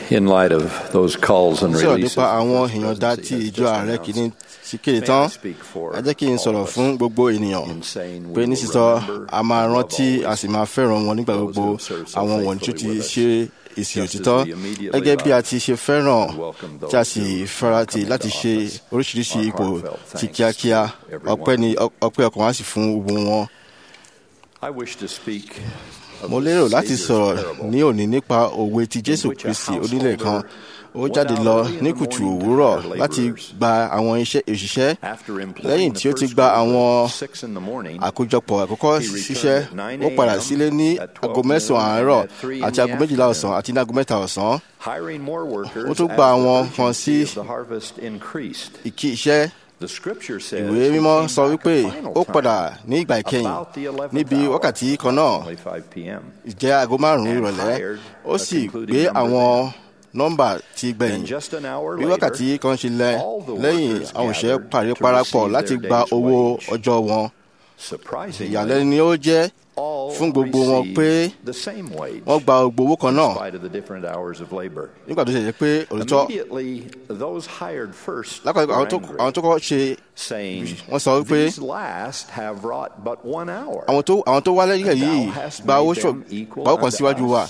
in light of those calls and sọ̀rọ̀ releases. nípa àwọn èèyàn dá tí ìjọ ààrẹ kìíní ti kéde tán. Ẹ jẹ́ kí n sọ̀rọ̀ fún gbogbo ènìyàn pé ní sísọ a máa rántí a sì máa fẹ́ràn wọn nígbà gbogbo àwọn wọ̀nyí tó ti ṣe ìsìn òtítọ́ gẹ́gẹ́ bí a ti ṣe fẹ́ràn tí a sì farati láti ṣe oríṣiríṣi ipò ti kíákíá ọpẹ́ ọkàn wá sí fún gbogbo wọn. Mo lérò láti sọ̀rọ̀ ní òní nípa òwe ti Jésù Kristi onílẹ̀ kan. Ó jáde lọ ní kùtù òwúrọ̀ láti gba àwọn òṣìṣẹ́ lẹ́yìn tí ó ti gba àwọn àkójọpọ̀ àkọ́kọ́ ṣiṣẹ́. Ó padà sílé ní aago 9 àárọ̀ àti aago 12 ọ̀sán àti ní aago 3 ọ̀sán. Ó tún gba àwọn kan sí ìkí iṣẹ́. Ìwé mímọ́ sọ wípé ó padà ní ìgbà ìkẹyìn níbi wákàtí kan náà ìjẹ́ aago 5 ìrọ̀lẹ́. Ó sì gbé àwọn nọ́mbà ti gbẹ̀yìn. Bí wákàtí kan ṣe lẹ́yìn àwọn òṣìṣẹ́ parí parapọ̀ láti gba owó ọjọ́ wọn. Ìyàlẹ́nu ni ó jẹ́ fún gbogbo wọn pé wọ́n gba gbogbo owó kan náà nígbà tó ṣe jẹ́ pé òtítọ́ lápapọ̀ àwọn tó kọ́ ṣe wọ́n sọ wípé àwọn tó wá lẹ́yìn yìí gba owó kan síwájú wa.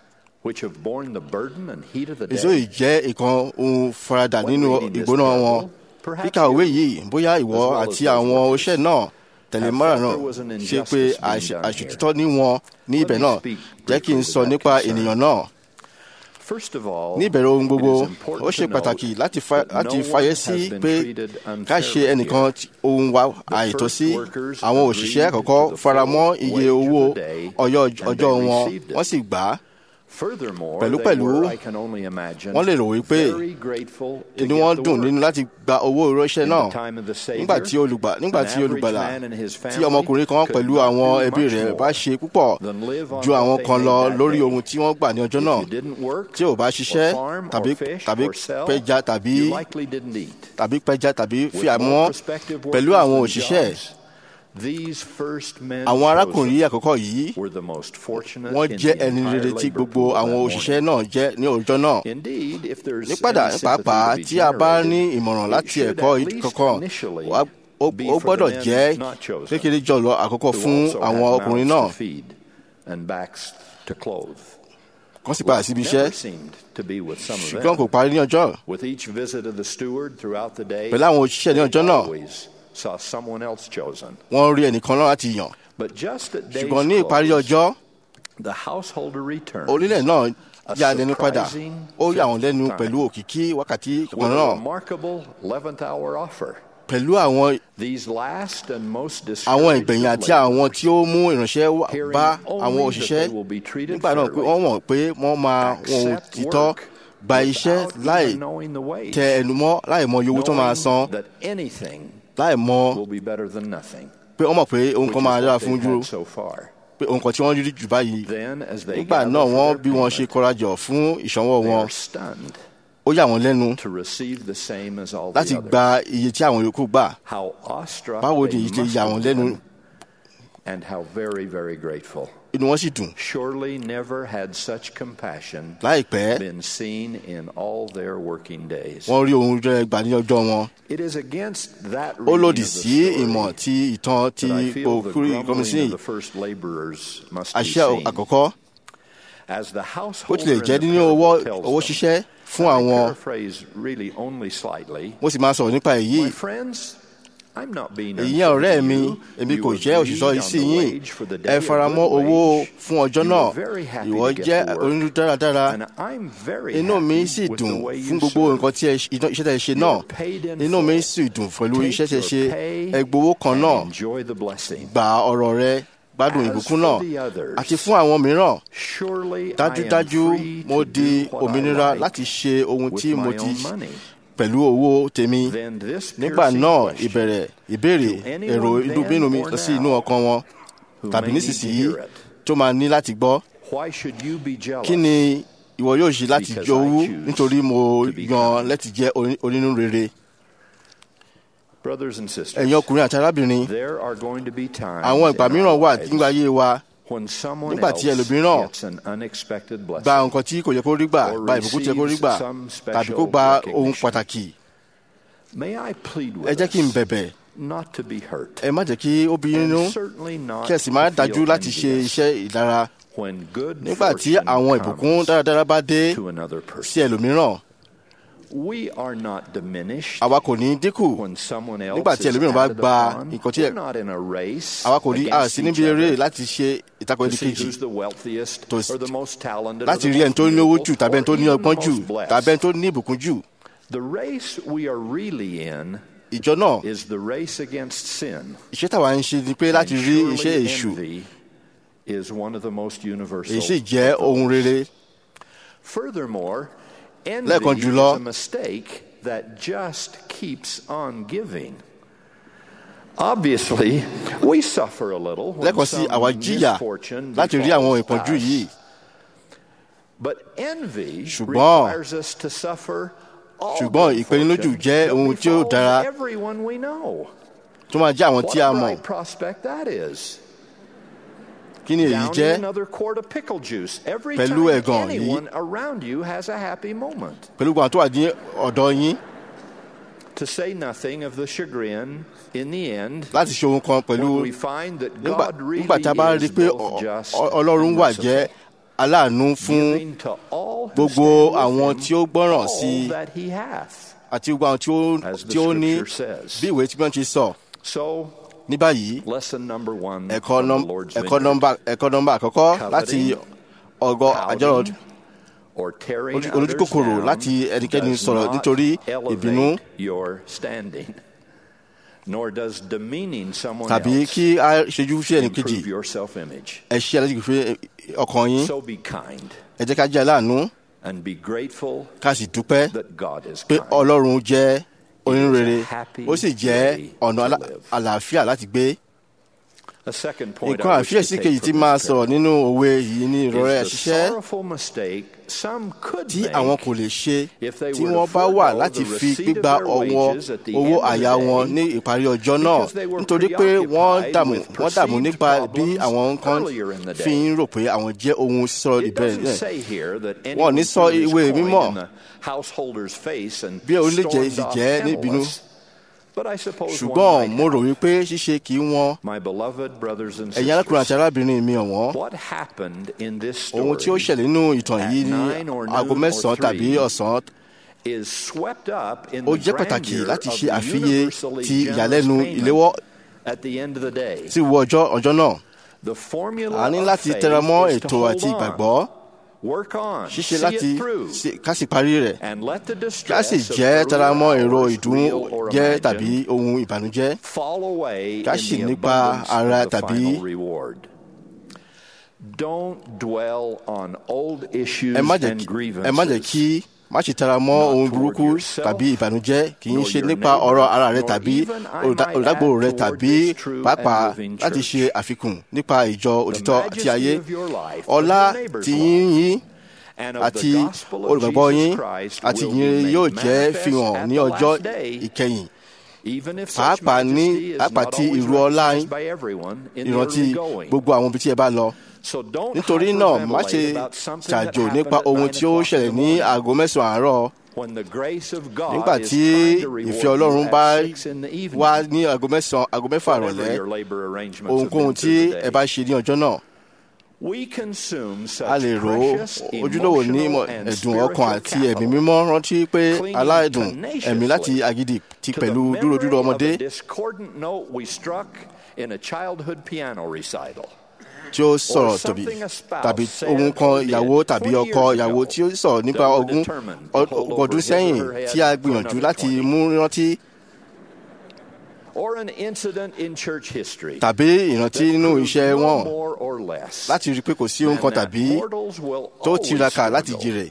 Èso yìí jẹ́ ìkan ohun faradà nínú ìgbóná wọn. Kíkà òwe yìí bóyá ìwọ àti àwọn oṣẹ́ náà tẹ̀lé mọ́ràn náà ṣe pé àṣòtítọ́ ní wọn ní ibẹ̀ náà. Jẹ́ kí n sọ nípa ènìyàn náà. Ní ìbẹ̀rẹ̀ ohun gbogbo, ó ṣe pàtàkì láti fàyè sí pé ká ṣe ẹnìkan ohun wa àìtọ́sí. Àwọn òṣìṣẹ́ àkọ́kọ́ faramọ́ iye owó ọjọ́ wọn, wọ́n sì gbà á. Pẹ̀lúpẹ̀lú, wọ́n lè rò wípé inú wọn dùn nínú láti gba owó ìránṣẹ́ náà nígbà tí olùgbàlà tí ọmọkùnrin kan pẹ̀lú àwọn ẹbí rẹ̀ bá ṣe púpọ̀ ju àwọn kan lọ lórí ohun tí wọ́n gbà ní ọjọ́ náà. Tí ò bá ṣiṣẹ́ tàbí pẹja tàbí fi àmọ́ pẹ̀lú àwọn òṣìṣẹ́. Àwọn arákùnrin àkọ́kọ́ yìí wọ́n jẹ́ ẹni rere tí gbogbo àwọn òṣìṣẹ́ náà jẹ́ ní ọjọ́ náà. Pàápàá tí a bá ní ìmọ̀ràn láti ẹ̀kọ́ kankan, ó gbọ́dọ̀ jẹ́ kékeré jọ̀lọ̀ àkọ́kọ́ fún àwọn ọkùnrin náà. Kàn sì padà síbi iṣẹ́, ṣùgbọ́n kò parí ní ọjọ́. Pẹ̀lú àwọn òṣìṣẹ́ ní ọjọ́ náà, wọ́n rí ẹnìkan náà láti yàn. Ṣùgbọ́n ní ìparí ọjọ́, onílẹ̀ náà yà lẹ́nu padà. Ó yà wọ́n lẹ́nu pẹ̀lú òkìkí wákàtí kan náà. Pẹ̀lú àwọn ìgbẹ̀yìn àti àwọn tí ó mú ìránṣẹ́ bá àwọn òṣìṣẹ́ nígbà náà pé wọ́n mọ̀ pé wọ́n máa wọn òtítọ́ gba iṣẹ́ láì tẹ ẹnu mọ́ láì mọ iye owó tó máa san. Láì mọ̀ pé wọ́n mọ̀ pé ohun kan máa dára fún dúró pé ohun kan tí wọ́n rí jù báyìí. Nígbà náà wọ́n bí wọ́n ṣe kórajọ fún ìṣọwọ́ wọn. Ó yà wọ́n lẹ́nu láti gba iye tí àwọn yòókù gbà. Báwo ni èyí ṣe yà wọ́n lẹ́nu? Inú wọn sì dùn. Láìpẹ́, wọ́n rí ohun rere gbà ní ọjọ́ wọn. Ó lòdì sí ìmọ̀ ti ìtàn ti òkúri kọ́mísì àṣẹ àkọ́kọ́. Ó tilẹ̀ jẹ́ nínú owó ṣíṣẹ́ fún àwọn. Mo sì máa sọ̀rọ̀ nípa èyí. Ìyẹn ọ̀rẹ́ mi, èmi kò jẹ́ òṣìṣẹ́ sí yín. Ẹ faramọ́ owó fún ọjọ́ náà. Ìwọ jẹ́ onírú dáradára. Inú mi sì dùn fún gbogbo nǹkan tí iṣẹ́ tẹ́ ṣe náà. Inú mi sì dùn pẹ̀lú iṣẹ́ tẹ́ ṣe. Ẹ gbowó kan náà. Gba ọ̀rọ̀ rẹ, gbádùn ìbùkún náà. Àti fún àwọn mìíràn, dájúdájú mo di òmìnira láti ṣe ohun tí mo ti pẹ̀lú owó tèmi. Nígbà náà ìbéèrè èrò inú mi lọ sí inú ọkàn wọn tàbí nísinsìnyí tó máa ní láti gbọ́. Kí ni ìwọ yóò ṣe láti jowú nítorí mo yan láti jẹ́ onínú rere? Ẹ̀yin ọkùnrin àti arábìnrin, àwọn ìgbà mìíràn wà nígbà ayé wa nígbà tí ẹlòmíràn gba nǹkan tí kò yẹ kó rí gbà, gba ìbùkún tí yẹ kó rí gbà, tàbí kó gba ohun pàtàkì. Ẹ jẹ́ kí n bẹ̀bẹ̀, ẹ má jẹ́ kí ó bí nínú, kí ẹ sì má dájú láti ṣe iṣẹ́ ìdára nígbà tí àwọn ìbùkún dáradára bá dé sí ẹlòmíràn. Àwa kò ní dínkù nígbà tí ẹlòmíràn bá gba nǹkan tí àwa kò ní àsí níbi eré láti ṣe ìtakò ẹnìkejì, láti rí ẹni tó ní owó jù tàbí ẹni tó ní ọgbọ́n jù tàbí ẹni tó ní ìbùkún jù. Ìjọ náà, iṣẹ́ táwa ń ṣe ni pé láti rí iṣẹ́ èṣù. Èyí sì jẹ́ ohun rere. Lẹ́ẹ̀kan jùlọ, lẹ́ẹ̀kan sí àwa jìyà láti rí àwọn ìpọ́njú yìí. Ṣùgbọ́n ìpènílójú jẹ́ ohun tí ó dára tó máa jẹ́ àwọn tí a mọ̀. Kí ni èyí jẹ́? Pẹ̀lú ẹ̀gàn yìí, pẹ̀lú gbogbo àwọn tó wà ní ọ̀dọ̀ yín, láti ṣe ohun kan pẹ̀lú nígbà tí a bá rí pé Ọlọ́run wà jẹ́ aláàánú fún gbogbo àwọn tí ó gbọ́ràn sí àti gbogbo àwọn tí ó ní, bí ìwé tí wọ́n ti sọ. Ní báyìí, ẹ̀kọ́ nọ́mbà àkọ́kọ́ láti ọgọ́ àjọrò olójúkòkòrò láti ẹnikẹ́ni sọ̀rọ̀ nítorí ìbínú tàbí kí a ṣojú sí ẹnìkejì. Ẹ ṣe alájùkú fún ọkàn yín. Ẹ jẹ́ ká jẹ́ aláàánú, ká sì dúpẹ́ pé Ọlọ́run jẹ́ onírúurú, ó sì jẹ́ ọ̀nà àlàáfíà láti gbé. Nǹkan àfiyèsí kejì tí máa sọ̀rọ̀ nínú òwe yìí ní ìrọ̀rẹ́ àṣìṣe tí àwọn kò lè ṣe tí wọ́n bá wà láti fi gbígba owó àyà wọn ní ìparí ọjọ́ náà, nítorí pé wọ́n dààmú nípa bí àwọn kan fi ń rò pé àwọn jẹ́ ohun sísọ ìbẹ̀rẹ̀ náà. Wọ́n ní sọ ìwé mímọ́ bí orílẹ̀-èdè ti jẹ́ níbínú. Ṣùgbọ́n mo rò wípé ṣíṣe kì í wọ́n. Ẹ̀yin arákùnrin àti arábìnrin mi ọ̀wọ́n, ohun tí ó ṣẹlẹ̀ nínú ìtàn yìí ní aago 9 tàbí ọ̀sán, ó jẹ́ pàtàkì láti ṣe àfiyè ti ìyàlẹ́nu ìléwọ́ sí ìwọ ọjọ́ náà. A ní láti tẹra mọ́ ètò àti ìgbàgbọ́ ṣíṣe láti ká sì parí rẹ̀, ká sì jẹ́ tẹra mọ́ èrò ìdùnnújẹ́ tàbí ohun ìbànújẹ́, ká sì nípa ara tàbí. Ẹ má jẹ́ kí má ṣe tẹra mọ́ ohun burúkú tàbí ìbànújẹ́, kì í ṣe nípa ọ̀rọ̀ ara rẹ tàbí olùdágbò rẹ tàbí pàápàá láti ṣe àfikún nípa ìjọ òtítọ́ àti ayé. Ọlá ti yín àti olùgbàgbọ́ yín àti ìyìn yóò jẹ́ fihàn ní ọjọ́ ìkẹyìn, pàápàá tí irú ọlá ìrántí gbogbo àwọn ibi tí ẹ bá lọ. Nítorí náà, má ṣe ṣàjò nípa ohun tí ó ṣẹlẹ̀ ní aago 9 àárọ̀. Nígbà tí ìfẹ́ Ọlọ́run bá wá ní aago 6 ìrọ̀lẹ́, ohunkóhun tí ẹ bá ṣe ní ọjọ́ náà, a lè rò ojúlówó ní ẹ̀dùn ọkàn àti ẹ̀mí mímọ́. Rántí pé aláìdùn ẹ̀mí láti agídí ti pẹ̀lú dúródúró ọmọdé tí ó sọ̀rọ̀ tàbí ohun kan ìyàwó tàbí ọkọ ìyàwó tí ó sọ̀rọ̀ nípa ọdún sẹ́yìn tí a gbìyànjú láti mú rántí, tàbí ìrántí nínú iṣẹ́ wọn láti rí pé kò sí ohun kan tàbí tó tiraka láti jèrè,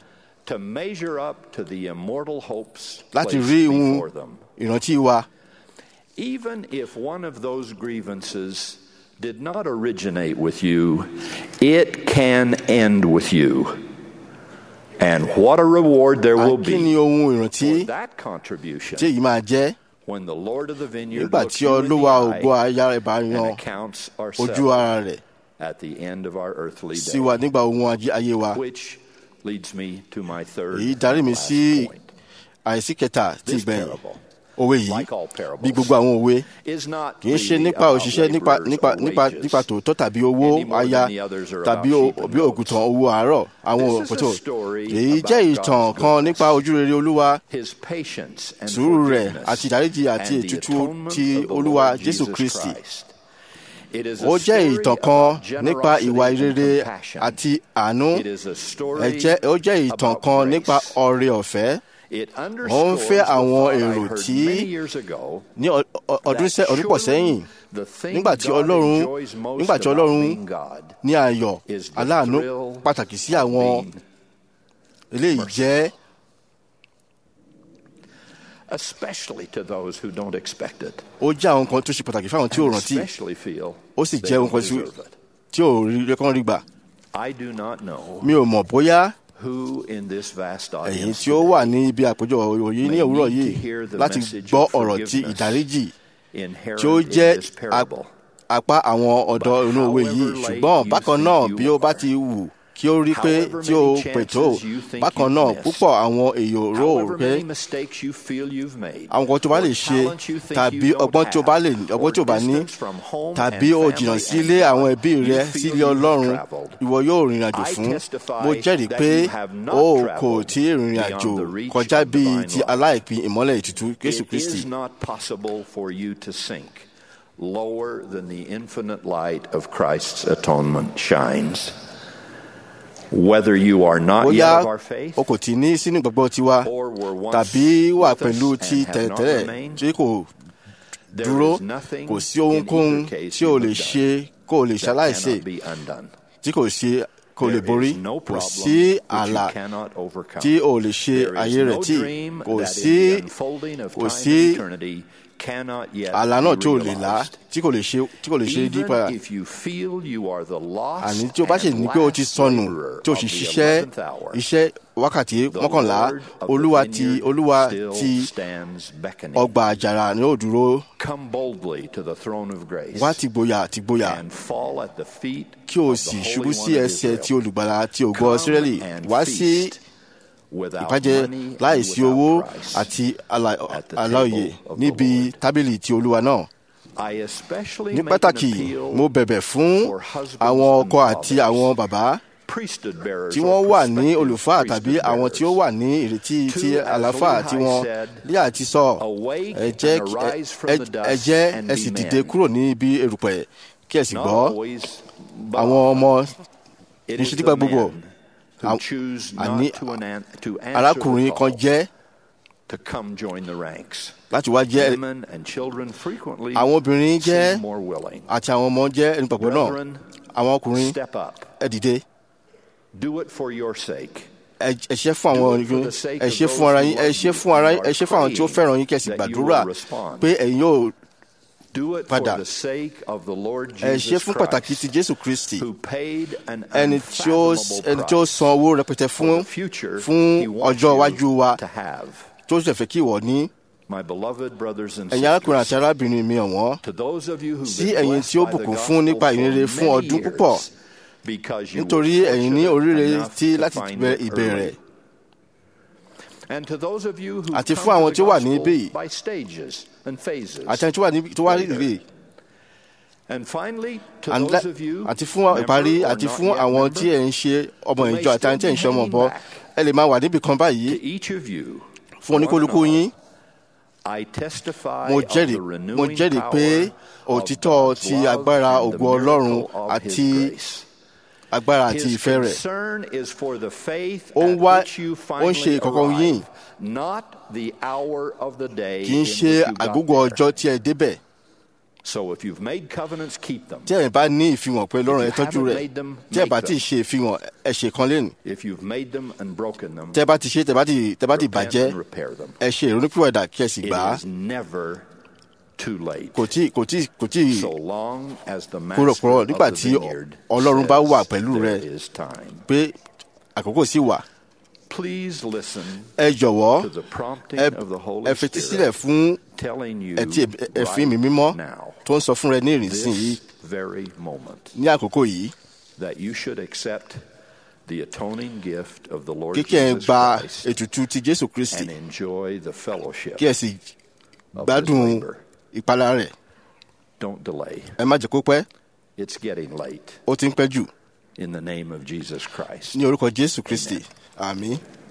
láti rí ohun ìrántí wa. Even if one of those grievances did not originate with you, it can end with you. And what a reward there will be for that contribution when the Lord of the vineyard looks you in the eye and accounts are settled. at the end of our earthly sí wa day. nígbà ohun ayé wa. Which leads me to my third Èyí darí mi and last sí point. àìsí kẹta tí This ìgbẹ̀yìn. parable, Òwe yìí like all bí parables, gbogbo àwọn òwe is not kì í ṣe really nípa about òṣìṣẹ́ nípa tòótọ́ tàbí owó any more aya than the others are tàbí about sheep and bí goats. ògùtàn owó àárọ̀ àwọn This is òpótò. a story Èyí about jẹ́ ìtàn God's kan goodness, nípa ojúrere Olúwa, His patience and sùúrù rẹ̀ forgiveness, àti ìdáríjì àti and the ètùtù atonement ti of the Olúwa Lord Jésù Jesus Kristi. Christ. It is a Ó jẹ́ story ìtàn kan about nípa ìwà generosity and ìrere compassion. àti àánú. It is a story Ó jẹ́ ìtàn about kan grace. nípa ọrẹ ọ̀fẹ́. It Ó ń underscores fẹ́ the àwọn thought I èrò heard tí many years ago ní ọdún pọ̀ sẹ́yìn the thing nígbà tí God Ọlọ́run enjoys most about being God ní ayọ̀ is the aláàánú thrill pàtàkì sí of àwọn being eléyìí jẹ́ especially to those who don't expect it, ó jẹ́ àwọn nǹkan tó ṣe pàtàkì fáwọn tí ò and rántí especially feel ó sì they jẹ́ don't nǹkan deserve it. tí ò rí kán rí gbà. I do not know Mi ò mọ̀ bóyá who in this vast ẹ̀yin audience tí ó wà ní ibi àpéjọ òyìn ní òwúrọ̀ yìí láti gbọ́ ọ̀rọ̀ tí ìdáríjì inherent tí ó in jẹ́ this parable. apá àwọn ọ̀dọ́ inú òwe yìí, ṣùgbọ́n bákan náà bí ó bá ti wù kí ó rí pé tí ó pè tó, bákan náà púpọ̀ àwọn èèyàn rò However pé many mistakes you feel you've made, àwọn kan tó bá lè ṣe tàbí ọgbọ́n tó bá ní tàbí ó jìnnà sí ilé àwọn ẹbí rẹ sí ilé Ọlọ́run ìwọ yóò rìnrìn àjò fún. Mo jẹ́rìí pé o kò tí ì rìnrìn àjò kọjá bíi ti aláìpín ìmọ́lẹ̀ ìtùtù Jésù It Kristi. is not possible for you to sink lower than the infinite light of Christ's atonement shines. Whether you are not yet Bóyá of our faith o kò tí ní sínú ìgbàgbọ́ tiwa or were once tàbí wà with us pẹ̀lú ti and have not tẹ̀tẹ̀rẹ̀ remained, tí kò there dúró, is nothing kò sí in ohunkóhun either case tí o you lè have ṣe done kó o lè that ṣaláìsè cannot be undone. tí kò lè There borí, is no kò problem sí which ààlà you cannot overcome. tí o lè ṣe There is ayé rẹ̀ no tí dream kò that sí in the unfolding of kò time sí and eternity cannot yet ààlà náà be tí o lè là realized. tí kò lè ṣe dí padà. Even if you feel you are the lost Àní tí o bá ṣe ní pé o ti and sọnù last laborer tí o of sì the ṣiṣẹ́ 11th hour, iṣẹ́ wákàtí the mọ́kànlá, Lord of the Olúwa vineyard ti still stands beckoning. ọgbà àjàrà ni ó dúró. Come boldly to the throne of grace Wá tìgboyà and fall at the feet kí o of sì the ṣubú Holy sí One of ẹsẹ̀ tí Israel. olùgbàlà tí ògo Come Ísírẹ́lì. and Wá sí feast without ìbàjẹ́ money and láìsí without owó price àti at the aláòyè table of the níbi Lord. tábìlì ti Olúwa náà. I especially Ní make an pàtàkì, appeal mo bẹ̀bẹ̀ fún for husbands àwọn and ọkọ àti fathers, àwọn bàbá priesthood bearers tí or wọ́n wà ní prospective olùfà tàbí priesthood àwọn tí ó bearers. wà ní ìrètí ti To, as àlàáfà Lehi tí wọ́n said, ní àti sọ, awake ẹ jẹ́ and arise from the dust ẹ jẹ́ and ẹ be sì men. dìde kúrò ní ibi erùpẹ̀ kí ẹ sì Not gbọ́. always, but Àwọn often. ọmọ It ní is ṣe the dígbà gbogbo men who choose àní not to answer arákùnrin the kan call jẹ́ to come join the ranks. láti wá jẹ́ Women and children frequently àwọn obìnrin jẹ́ seem more willing. àti àwọn ọmọ jẹ́ ẹni pàpọ̀ náà. Brethren, Àwọn ọkùnrin step up. ẹ dìde. Do it for your sake. Ẹ ṣe fún àwọn ọ̀nìyàn, ẹ ṣe fún ara yín, ẹ ṣe fún ara yín, ẹ ṣe fún àwọn tí ó fẹ́ràn yín, kí ẹ sì gbàdúrà pé ẹ̀yin yóò Do it padà. for the sake of the Lord ẹ ṣe Jesus fún pàtàkì ti Christ, Jésù Kristi, who paid an ẹni tí ó unfathomable san owó rẹpẹtẹ for fún the future fún he wants ọjọ́ iwájú you wa to have. tó sì fẹ́ kí ìwọ ní. My beloved brothers and Ẹ̀yin arákùnrin àti sisters, arábìnrin mi ọ̀wọ́n, to those of you who've sí been ẹ̀yin blessed tí ó by the bùkún gospel fún nípa for ìrere fún many ọdún púpọ̀, years, because you nítorí were ẹ̀yin ní fortunate oríire enough tí to láti find bẹ it ìbẹ̀rẹ̀. early. And to those of you who Àti come fún àwọn to the tí ó wà ní gospel ibí, by stages and phases. àti ẹni tó wá rírì. And finally, to those of you, Àti fún ìparí member or àti not fún yet àwọn tí member, ẹ̀ ń ṣe ọmọ who may ìjọ àti still àwọn tí ẹ̀ ń ṣe ọmọ be ọ̀bọ, hanging back, ẹ lè máa wà níbì kan báyìí. to each of you, Fún oníkólukú one and yín, all, I testify mo of the jẹ́rìí renewing pé power òtítọ́ of ti God's love agbára and the ògo Ọlọ́run miracle of His àti grace. agbára àti His ìfẹ́ rẹ̀. concern is for the faith Ó ń at wá- which you ó ń finally ṣe ìkọ̀kọ̀ yín. arrive, not the hour of the day Kì í in ṣe which you got àgógó there. ọjọ́ tí ẹ débẹ̀. So if you've made covenants, keep them. Tí ẹ bá ní ìfihàn pé Ọlọ́run ẹ If you tọ́jú haven't rẹ̀, made them, tí ẹ bá make ti ṣe ìfihàn ẹ ṣe kan lẹ́nu. If you've made them and broken them, Tẹ́ bá ti ṣe tẹ́ bá ti repent bàjẹ́, and repair them. ẹ ṣe ìrònúpìwàdà kí ẹ sì It gbà á. is never too late. Kò tí So long as the kúrò master kúrò of nígbà the tí vineyard Ọlọ́run bá wà says pẹ̀lú there rẹ is time. pé àkókò sì wà. Please listen ẹ jọ̀wọ́ to the prompting ẹ of the Holy ẹ fetísílẹ̀ Spirit fún telling you ẹtí ẹ̀fín mi mímọ́ right now, tó ń sọ fún rẹ ní ìrìnsìn yìí this very moment, ní àkókò yìí that you should accept the atoning gift of the Lord kíkẹ́ ẹ Jesus gba Christ ètùtù ti Jésù Kristi and enjoy the fellowship kí ẹ sì of His gbádùn labor. ìpalà rẹ̀. Don't delay. Ẹ má jẹ́ kó pẹ́, It's getting late. ó ti ń pẹ́ jù. In the name of Jesus Christ. Ní orúkọ Jésù Kristi, àmín.